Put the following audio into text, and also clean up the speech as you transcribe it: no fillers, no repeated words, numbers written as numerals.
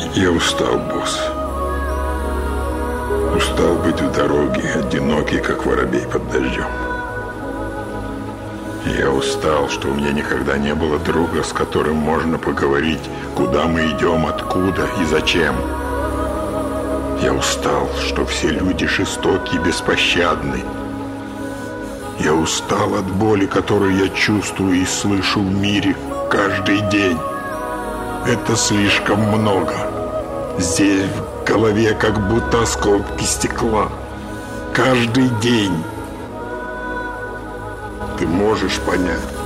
Я устал, босс. Устал быть в дороге, одинокий, как воробей под дождем. Я устал, что у меня никогда не было друга, с которым можно поговорить, куда мы идем, откуда и зачем. Я устал, что все люди жестоки и беспощадны. Я устал от боли, которую я чувствую и слышу в мире каждый день. Это слишком много. Здесь в голове как будто осколки стекла. Каждый день. Ты можешь понять.